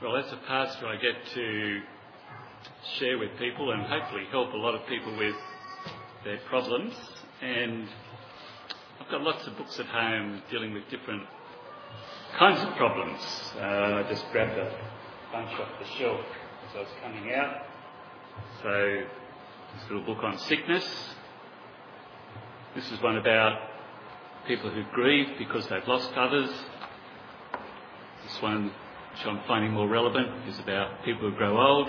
Well, as a pastor, I get to share with people and hopefully help a lot of people with their problems. And I've got lots of books at home dealing with different kinds of problems. I just grabbed a bunch off the shelf as I was coming out. So, this little book on sickness. This is one about people who grieve because they've lost others. This one, which I'm finding more relevant, is about people who grow old.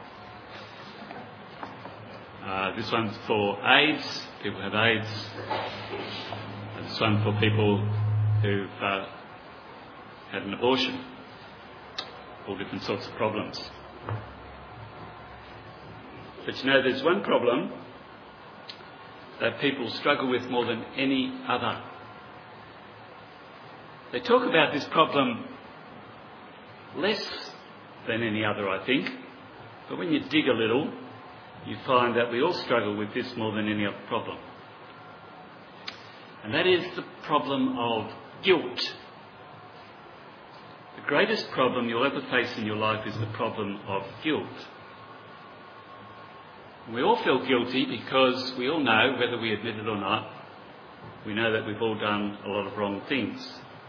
This one's for AIDS, people who have AIDS. And this one for people who've had an abortion. All different sorts of problems. But you know, there's one problem that people struggle with more than any other. They talk about this problem less than any other, I think. But when you dig a little, you find that we all struggle with this more than any other problem. And that is the problem of guilt. The greatest problem you'll ever face in your life is the problem of guilt. We all feel guilty because we all know, whether we admit it or not, we know that we've all done a lot of wrong things.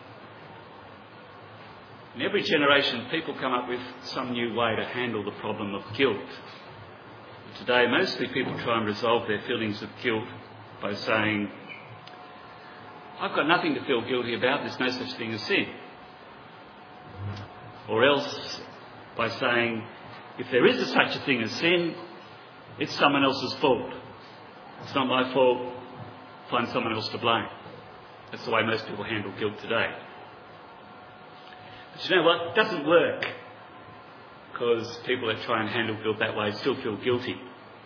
In every generation, people come up with some new way to handle the problem of guilt. Today, mostly people try and resolve their feelings of guilt by saying, I've got nothing to feel guilty about, there's no such thing as sin. Or else by saying, if there is such a thing as sin, it's someone else's fault. It's not my fault, find someone else to blame. That's the way most people handle guilt today. But you know what? It doesn't work, because people that try and handle guilt that way still feel guilty.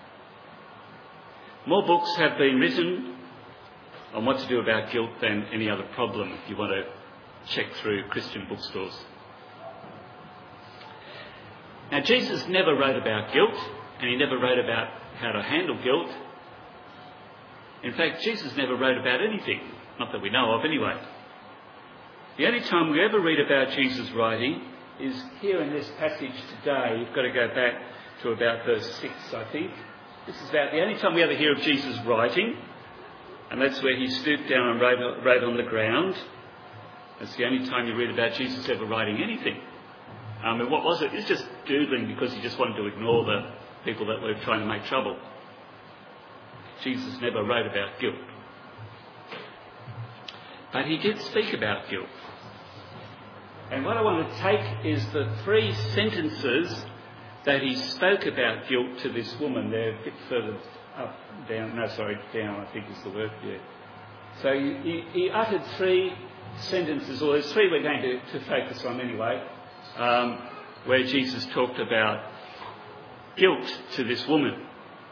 More books have been written on what to do about guilt than any other problem, if you want to check through Christian bookstores. Now, Jesus never wrote about guilt, and he never wrote about how to handle guilt. In fact, Jesus never wrote about anything, not that we know of anyway. The only time we ever read about Jesus writing is here in this passage today. You've got to go back to about verse 6, I think. This is about the only time we ever hear of Jesus writing, and that's where he stooped down and wrote on the ground. That's the only time you read about Jesus ever writing anything. And what was it? It's just doodling because he just wanted to ignore the people that were trying to make trouble. Jesus never wrote about guilt. But he did speak about guilt. And what I want to take is the 3 sentences that he spoke about guilt to this woman. They're a bit further down, I think is the word, yeah. So he uttered 3 sentences, or there's 3 we're going to focus on anyway, where Jesus talked about guilt to this woman.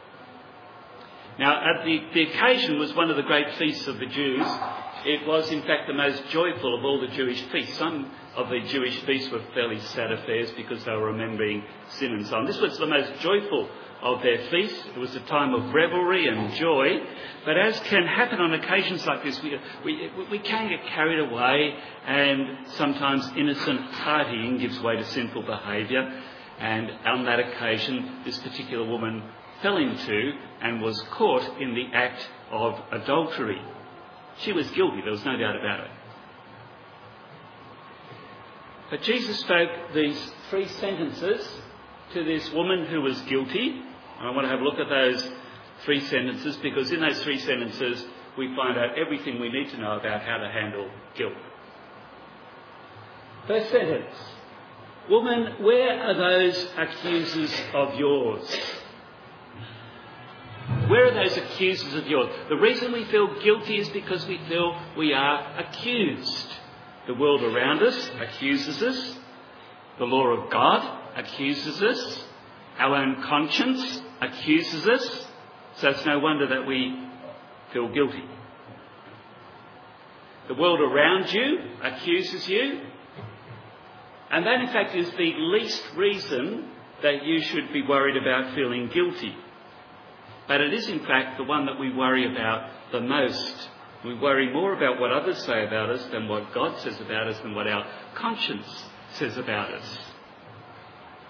Now, the occasion was one of the great feasts of the Jews. It was, in fact, the most joyful of all the Jewish feasts. Some of the Jewish feasts were fairly sad affairs because they were remembering sin and so on. This was the most joyful of their feasts. It was a time of revelry and joy. But as can happen on occasions like this, we can get carried away, and sometimes innocent partying gives way to sinful behaviour. And on that occasion, this particular woman fell into and was caught in the act of adultery. She was guilty, there was no doubt about it. But Jesus spoke these 3 sentences to this woman who was guilty. And I want to have a look at those 3 sentences, because in those 3 sentences we find out everything we need to know about how to handle guilt. First sentence. Woman, where are those accusers of yours? Where are those accusers of yours? The reason we feel guilty is because we feel we are accused. The world around us accuses us. The law of God accuses us. Our own conscience accuses us. So it's no wonder that we feel guilty. The world around you accuses you. And that, in fact, is the least reason that you should be worried about feeling guilty. But it is, in fact, the one that we worry about the most. We worry more about what others say about us than what God says about us, than what our conscience says about us.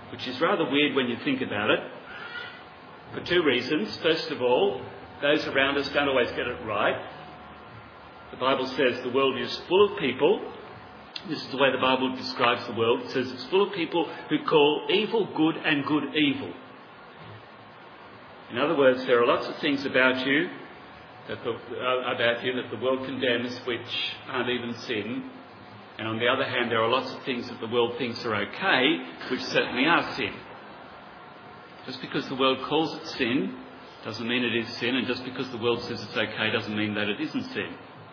which is rather weird when you think about it, for two reasons. First of all, those around us don't always get it right. The Bible says the world is full of people. This is the way the Bible describes the world. It says it's full of people who call evil good and good evil. In other words, there are lots of things about you that the world condemns which aren't even sin. And on the other hand, there are lots of things that the world thinks are okay, which certainly are sin. Just because the world calls it sin doesn't mean it is sin, and just because the world says it's okay doesn't mean that it isn't sin.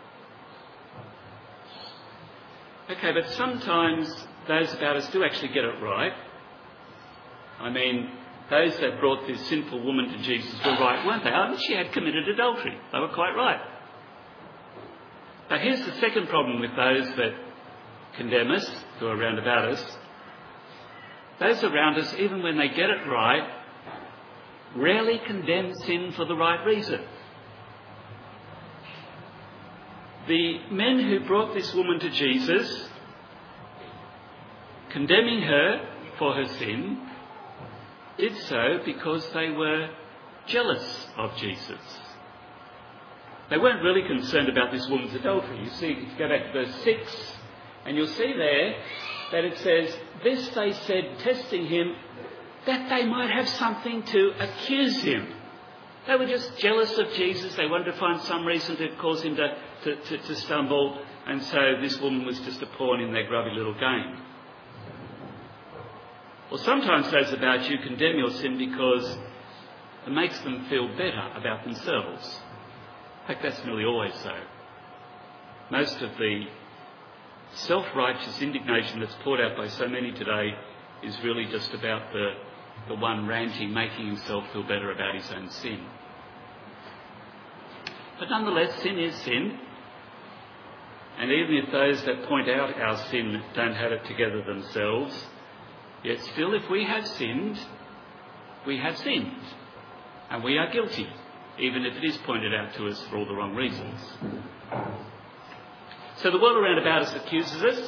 Okay, but sometimes those about us do actually get it right. I mean, those that brought this sinful woman to Jesus were right, weren't they? I mean, she had committed adultery. They were quite right. But here's the second problem with those that condemn us, who are around about us. Those around us, even when they get it right, rarely condemn sin for the right reason. The men who brought this woman to Jesus, condemning her for her sin, did so because they were jealous of Jesus. They weren't really concerned about this woman's adultery. You see, if you go back to verse 6, and you'll see there that it says, this they said, testing him, that they might have something to accuse him. They were just jealous of Jesus. They wanted to find some reason to cause him to stumble. And so this woman was just a pawn in their grubby little game. Well, sometimes those about you condemn your sin because it makes them feel better about themselves. In fact, that's nearly always so. Most of the self-righteous indignation that's poured out by so many today is really just about the one ranting, making himself feel better about his own sin. But nonetheless, sin is sin. And even if those that point out our sin don't have it together themselves, yet still if we have sinned, we have sinned. And we are guilty, even if it is pointed out to us for all the wrong reasons. So the world around about us accuses us.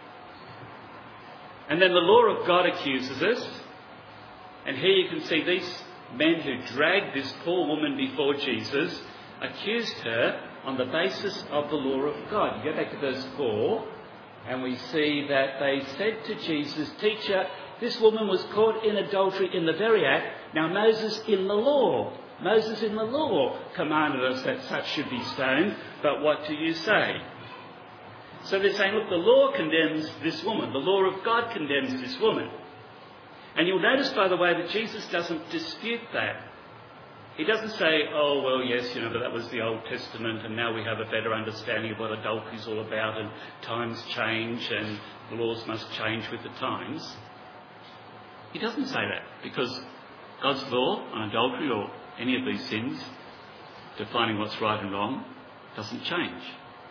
And then the law of God accuses us. And here you can see these men who dragged this poor woman before Jesus accused her on the basis of the law of God. You go back to verse 4 and we see that they said to Jesus, Teacher, this woman was caught in adultery in the very act. Now Moses in the law commanded us that such should be stoned, but what do you say? So they're saying, look, the law condemns this woman. The law of God condemns this woman. And you'll notice, by the way, that Jesus doesn't dispute that. He doesn't say, oh, well, yes, but that was the Old Testament and now we have a better understanding of what adultery is all about and times change and the laws must change with the times. He doesn't say that because God's law on adultery or any of these sins, defining what's right and wrong, doesn't change.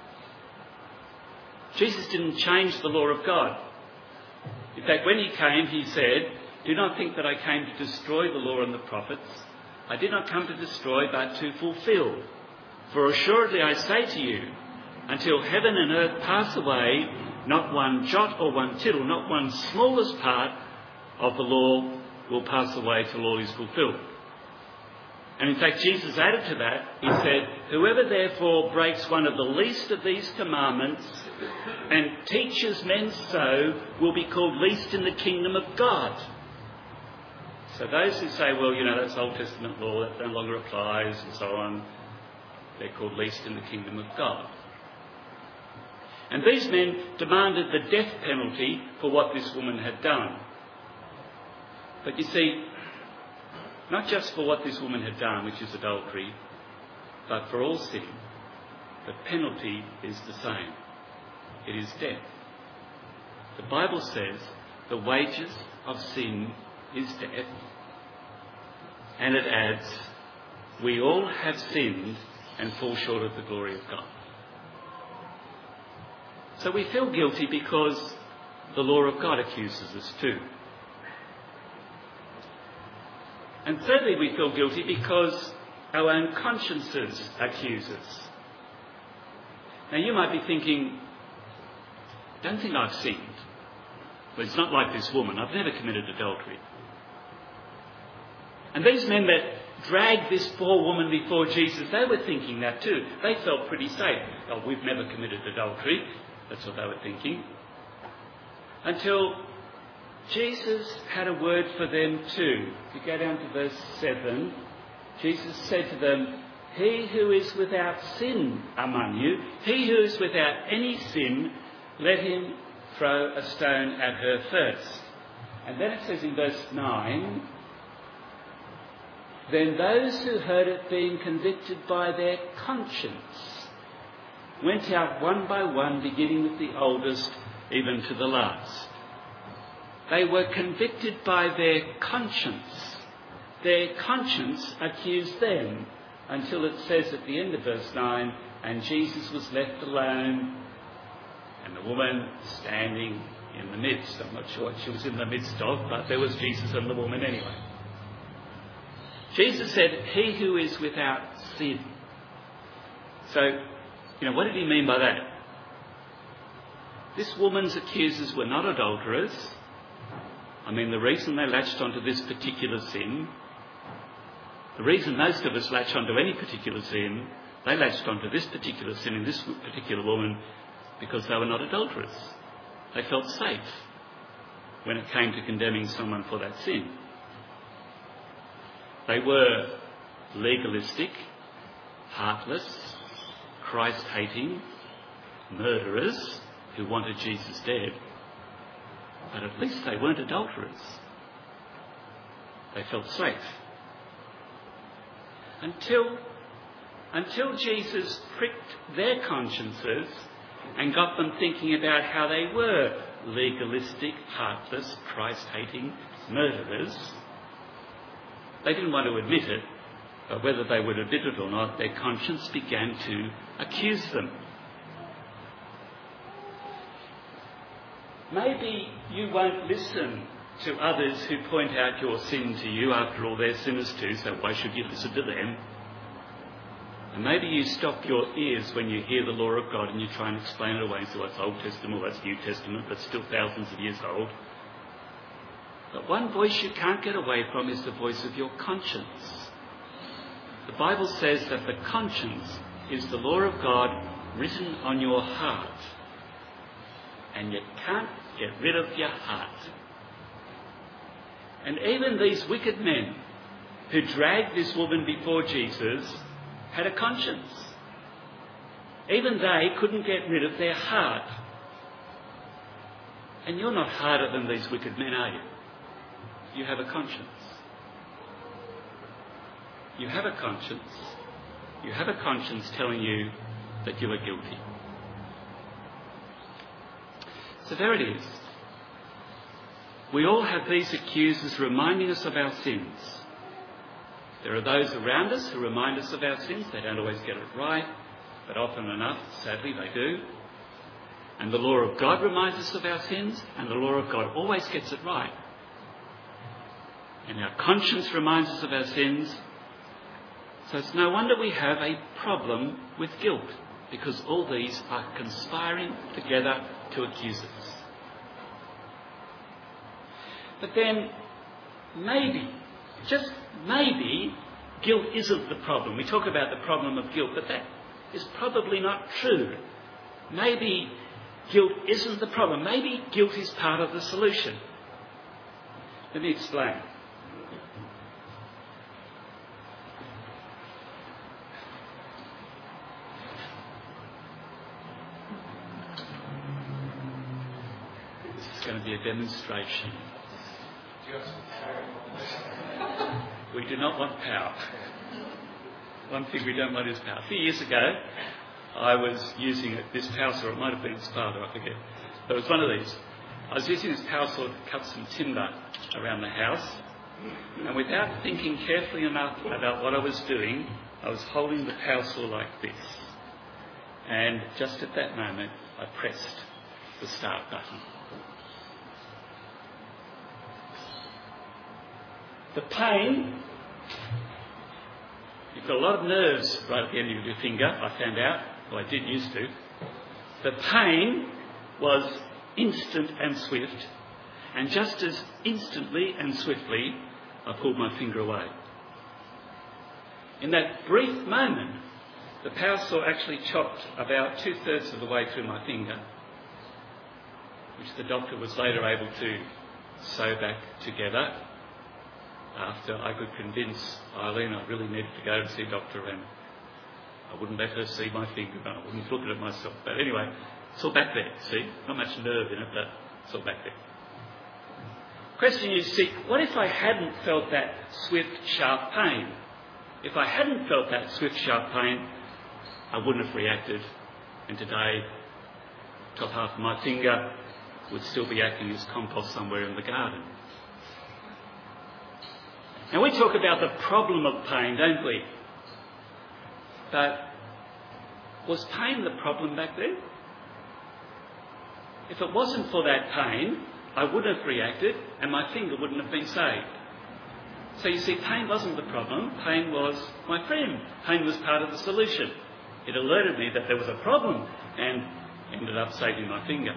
Jesus didn't change the law of God. In fact, when he came, he said, do not think that I came to destroy the law and the prophets. I did not come to destroy, but to fulfill. For assuredly I say to you, until heaven and earth pass away, not one jot or one tittle, not one smallest part of the law will pass away till all is fulfilled. And in fact, Jesus added to that, he said, whoever therefore breaks one of the least of these commandments and teaches men so will be called least in the kingdom of God. So those who say, well, that's Old Testament law, that no longer applies and so on, they're called least in the kingdom of God. And these men demanded the death penalty for what this woman had done. But you see, not just for what this woman had done, which is adultery, but for all sin, the penalty is the same. It is death. The Bible says the wages of sin is death. And it adds, we all have sinned and fall short of the glory of God. So we feel guilty because the law of God accuses us too. And thirdly, we feel guilty because our own consciences accuse us. Now you might be thinking, don't think I've sinned. Well, it's not like this woman. I've never committed adultery. And these men that dragged this poor woman before Jesus, they were thinking that too. They felt pretty safe. Oh, we've never committed adultery. That's what they were thinking. Until Jesus had a word for them too. If you go down to verse 7, Jesus said to them, "He who is without sin among you, he who is without any sin, let him throw a stone at her first." And then it says in verse 9, "Then those who heard it, being convicted by their conscience, went out one by one, beginning with the oldest, even to the last." They were convicted by their conscience. Their conscience accused them, until it says at the end of verse 9, "And Jesus was left alone, and the woman standing in the midst." I'm not sure what she was in the midst of, but there was Jesus and the woman anyway. Jesus said, "He who is without sin." So, what did he mean by that? This woman's accusers were not adulterers. I mean, the reason they latched onto this particular sin, the reason most of us latch onto any particular sin, they latched onto this particular sin in this particular woman because they were not adulterers. They felt safe when it came to condemning someone for that sin. They were legalistic, heartless, Christ-hating murderers who wanted Jesus dead. But at least they weren't adulterers. They felt safe. Until Jesus pricked their consciences and got them thinking about how they were legalistic, heartless, Christ-hating murderers. They didn't want to admit it, but whether they would admit it or not, their conscience began to accuse them. Maybe you won't listen to others who point out your sin to you. After all, they're sinners too, so why should you listen to them? And maybe you stop your ears when you hear the law of God and you try and explain it away and say, well, that's Old Testament, that's New Testament, that's still thousands of years old. But one voice you can't get away from is the voice of your conscience. The Bible says that the conscience is the law of God written on your heart. And you can't get rid of your heart. And even these wicked men who dragged this woman before Jesus had a conscience. Even they couldn't get rid of their heart. And you're not harder than these wicked men, are you? You have a conscience. You have a conscience. You have a conscience telling you that you are guilty. So there it is. We all have these accusers reminding us of our sins. There are those around us who remind us of our sins. They don't always get it right, but often enough, sadly, they do. And the law of God reminds us of our sins, and the law of God always gets it right. And our conscience reminds us of our sins. So it's no wonder we have a problem with guilt, because all these are conspiring together to accuse us. But then, maybe, just maybe, guilt isn't the problem. We talk about the problem of guilt, but that is probably not true. Maybe guilt isn't the problem. Maybe guilt is part of the solution. Let me explain. This is going to be a demonstration. We do not want power. One thing we don't want is power. A few years ago, I was using this power saw. It might have been its father, I forget. But it was one of these. I was using this power saw to cut some timber around the house. And without thinking carefully enough about what I was doing, I was holding the power saw like this. And just at that moment, I pressed the start button. The pain, you've got a lot of nerves right at the end of your finger, I found out, well, I did used to. The pain was instant and swift, And just as instantly and swiftly, I pulled my finger away. In that brief moment, the power saw actually chopped about 2/3 of the way through my finger, which the doctor was later able to sew back together after I could convince Eileen I really needed to go and see Dr. Ren. I wouldn't let her see my finger, but I wouldn't look at it myself. But anyway, it's all back there, see? Not much nerve in it, but it's all back there. Question is, see, what if I hadn't felt that swift, sharp pain? If I hadn't felt that swift, sharp pain, I wouldn't have reacted. And today, top half of my finger would still be acting as compost somewhere in the garden. Now, we talk about the problem of pain, don't we? But was pain the problem back then? If it wasn't for that pain, I wouldn't have reacted and my finger wouldn't have been saved. So you see, pain wasn't the problem, pain was my friend. Pain was part of the solution. It alerted me that there was a problem and ended up saving my finger.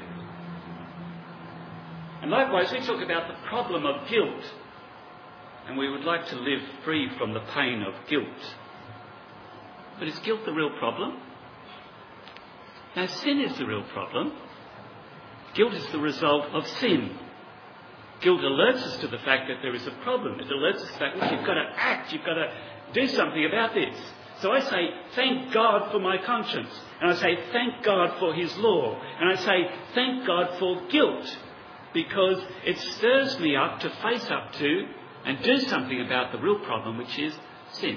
And likewise, we talk about the problem of guilt. And we would like to live free from the pain of guilt. But is guilt the real problem? No, sin is the real problem. Guilt is the result of sin. Guilt alerts us to the fact that there is a problem. It alerts us to the fact that you've got to act, you've got to do something about this. So I say, thank God for my conscience. And I say, thank God for his law. And I say, thank God for guilt. Because it stirs me up to face up to and do something about the real problem, which is sin.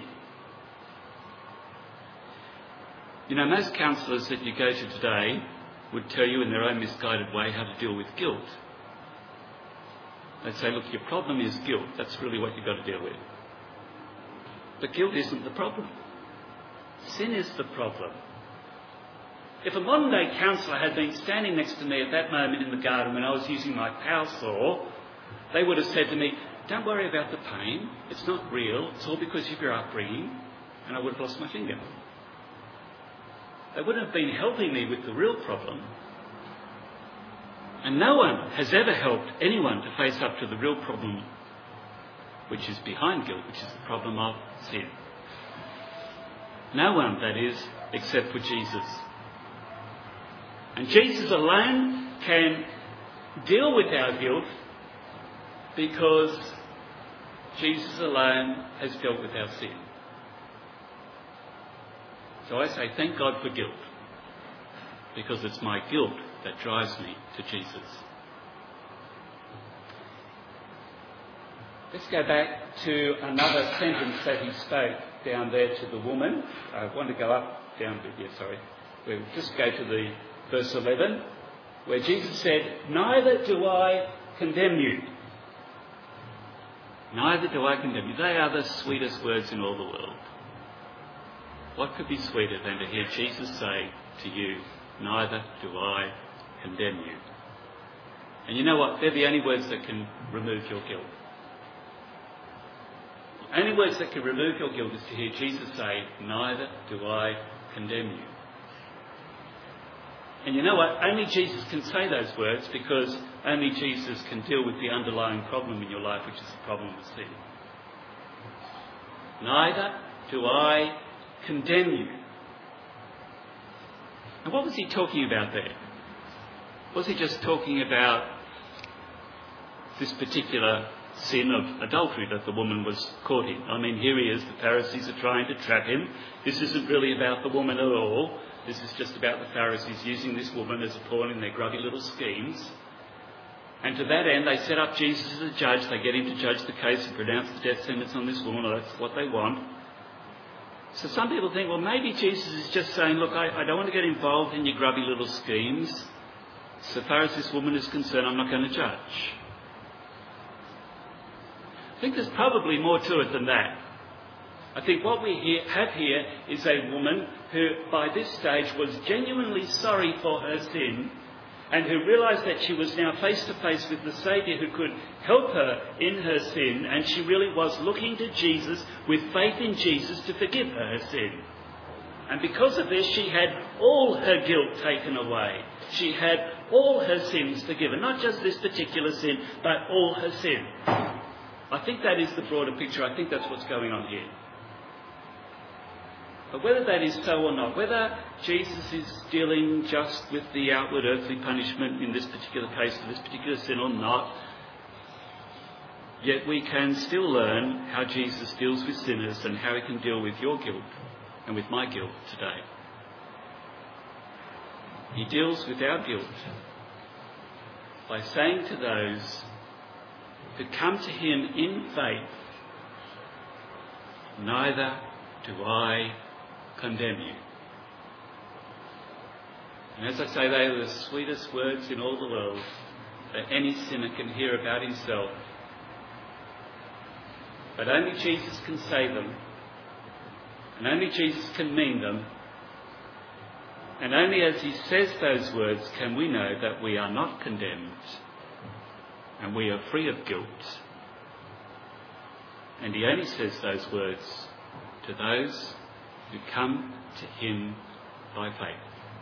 You know, most counsellors that you go to today would tell you in their own misguided way how to deal with guilt. They'd say, look, your problem is guilt. That's really what you've got to deal with. But guilt isn't the problem. Sin is the problem. If a modern day counsellor had been standing next to me at that moment in the garden when I was using my power saw, they would have said to me, don't worry about the pain. It's not real. It's all because of your upbringing. And I would have lost my finger. They wouldn't have been helping me with the real problem. And no one has ever helped anyone to face up to the real problem, which is behind guilt, which is the problem of sin. No one, that is, except for Jesus. And Jesus alone can deal with our guilt because Jesus alone has dealt with our sin. So I say, thank God for guilt, because it's my guilt that drives me to Jesus. Let's go back to another sentence that he spoke down there to the woman. I want to go up, down a bit, yeah, sorry. We'll just go to the verse 11, where Jesus said, neither do I condemn you. Neither do I condemn you. They are the sweetest words in all the world. What could be sweeter than to hear Jesus say to you, neither do I condemn you? And you know what? They're the only words that can remove your guilt. The only words that can remove your guilt is to hear Jesus say, neither do I condemn you. And you know what? Only Jesus can say those words because only Jesus can deal with the underlying problem in your life, which is the problem of sin. Neither do I condemn you. And what was he talking about there? Was he just talking about this particular sin of adultery that the woman was caught in? I mean, here he is, the Pharisees are trying to trap him. This isn't really about the woman at all. This is just about the Pharisees using this woman as a pawn in their grubby little schemes. And to that end, they set up Jesus as a judge. They get him to judge the case and pronounce the death sentence on this woman, or that's what they want. So some people think, well, maybe Jesus is just saying, look, I don't want to get involved in your grubby little schemes. So far as this woman is concerned, I'm not going to judge. I think there's probably more to it than that. I think what we have here is a woman who, by this stage, was genuinely sorry for her sin and who realised that she was now face to face with the Saviour who could help her in her sin, and she really was looking to Jesus with faith in Jesus to forgive her sin. And because of this, she had all her guilt taken away. She had all her sins forgiven. Not just this particular sin, but all her sin. I think that is the broader picture. I think that's what's going on here. But whether that is so or not, whether Jesus is dealing just with the outward earthly punishment in this particular case for this particular sin or not, yet we can still learn how Jesus deals with sinners and how he can deal with your guilt and with my guilt today. He deals with our guilt by saying to those who come to him in faith, neither do I condemn you. And as I say, they are the sweetest words in all the world that any sinner can hear about himself. But only Jesus can say them, and only Jesus can mean them, and only as he says those words can we know that we are not condemned and we are free of guilt. And he only says those words to those who come to him by faith.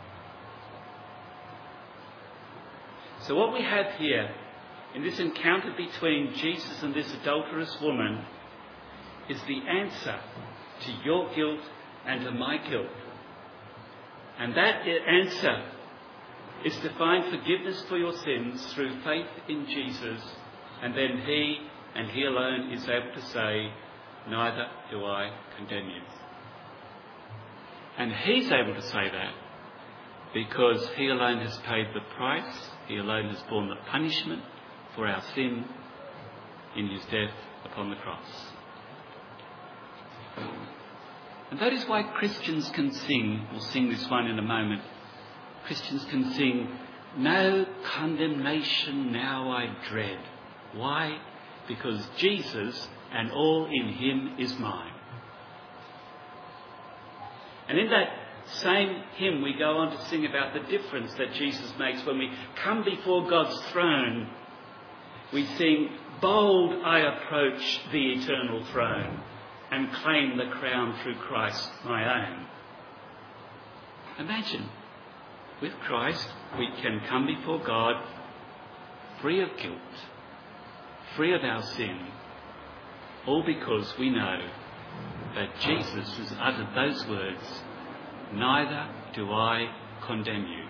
So what we have here in this encounter between Jesus and this adulterous woman is the answer to your guilt and to my guilt. And that answer is to find forgiveness for your sins through faith in Jesus, and then he and he alone is able to say, neither do I condemn you. And he's able to say that because he alone has paid the price, he alone has borne the punishment for our sin in his death upon the cross. And that is why Christians can sing, we'll sing this one in a moment, Christians can sing, no condemnation now I dread. Why? Because Jesus and all in him is mine. And in that same hymn we go on to sing about the difference that Jesus makes when we come before God's throne. We sing, bold I approach the eternal throne and claim the crown through Christ my own. Imagine, with Christ we can come before God free of guilt, free of our sin, all because we know that Jesus has uttered those words, neither do I condemn you.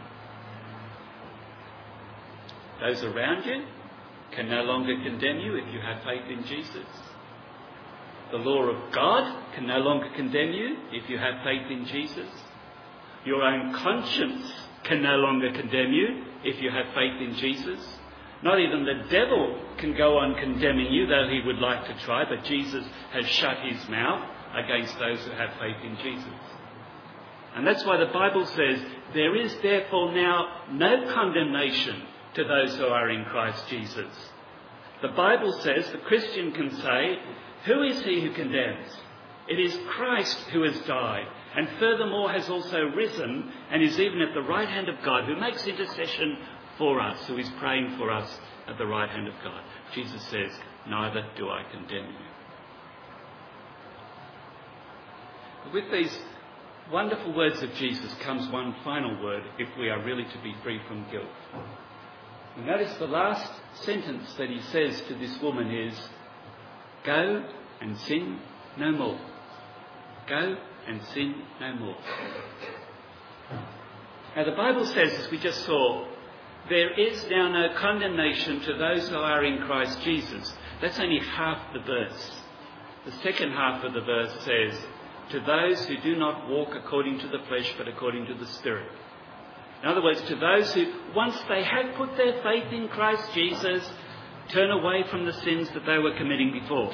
Those around you can no longer condemn you if you have faith in Jesus. The law of God can no longer condemn you if you have faith in Jesus. Your own conscience can no longer condemn you if you have faith in Jesus. Not even the devil can go on condemning you, though he would like to try, but Jesus has shut his mouth against those who have faith in Jesus. And that's why the Bible says, there is therefore now no condemnation to those who are in Christ Jesus. The Bible says the Christian can say, who is he who condemns? It is Christ who has died, and furthermore has also risen and is even at the right hand of God, who makes intercession for us, who is praying for us at the right hand of God. Jesus says, neither do I condemn you. With these wonderful words of Jesus comes one final word if we are really to be free from guilt. You notice the last sentence that he says to this woman is, go and sin no more. Go and sin no more. Now the Bible says, as we just saw, there is now no condemnation to those who are in Christ Jesus. That's only half the verse. The second half of the verse says, to those who do not walk according to the flesh but according to the Spirit. In other words, to those who, once they have put their faith in Christ Jesus, turn away from the sins that they were committing before.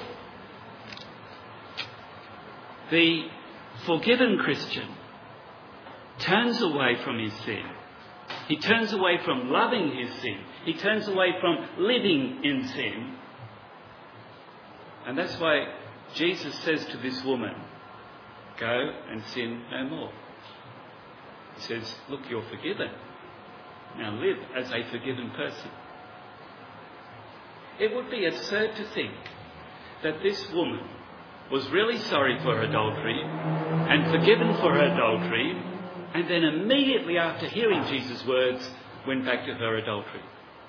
The forgiven Christian turns away from his sin. He turns away from loving his sin. He turns away from living in sin. And that's why Jesus says to this woman, go and sin no more. He says, look, you're forgiven. Now live as a forgiven person. It would be absurd to think that this woman was really sorry for her adultery and forgiven for her adultery, and then immediately after hearing Jesus' words, went back to her adultery.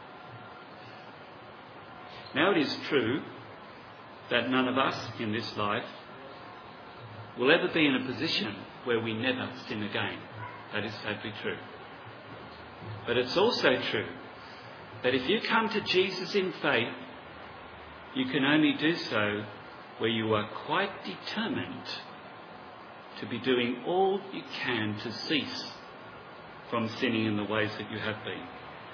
Now it is true that none of us in this life will ever be in a position where we never sin again. That is totally true. But it's also true that if you come to Jesus in faith, you can only do so where you are quite determined to be doing all you can to cease from sinning in the ways that you have been.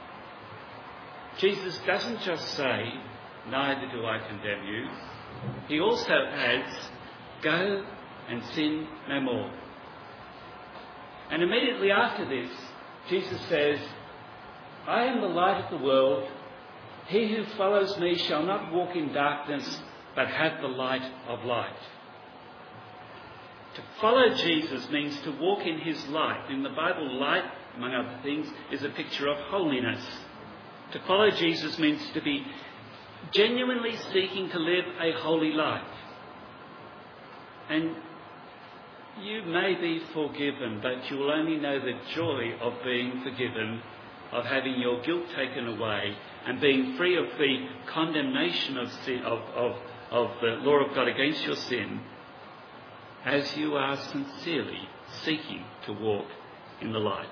Jesus doesn't just say, "Neither do I condemn you." He also adds, "Go and sin no more." And immediately after this, Jesus says, "I am the light of the world. He who follows me shall not walk in darkness, but have the light of life." To follow Jesus means to walk in his light. In the Bible, light, among other things, is a picture of holiness. To follow Jesus means to be genuinely seeking to live a holy life. And you may be forgiven, but you will only know the joy of being forgiven, of having your guilt taken away, and being free of the condemnation of sin, of the law of God against your sin, as you are sincerely seeking to walk in the light.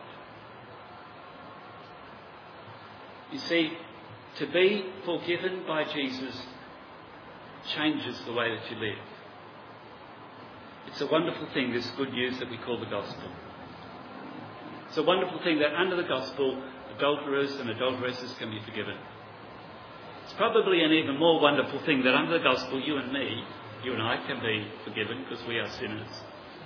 You see, to be forgiven by Jesus changes the way that you live. It's a wonderful thing, this good news that we call the gospel. It's a wonderful thing that under the gospel, adulterers and adulteresses can be forgiven. It's probably an even more wonderful thing that under the gospel, you and I can be forgiven because we are sinners.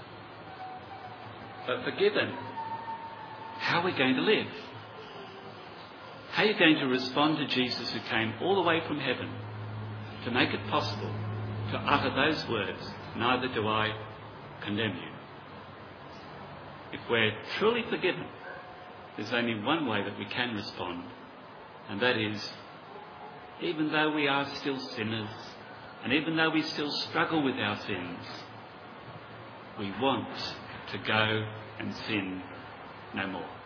But forgiven, how are we going to live? How are you going to respond to Jesus who came all the way from heaven to make it possible to utter those words, "Neither do I condemn you"? If we're truly forgiven, there's only one way that we can respond, and that is, even though we are still sinners, and even though we still struggle with our sins, we want to go and sin no more.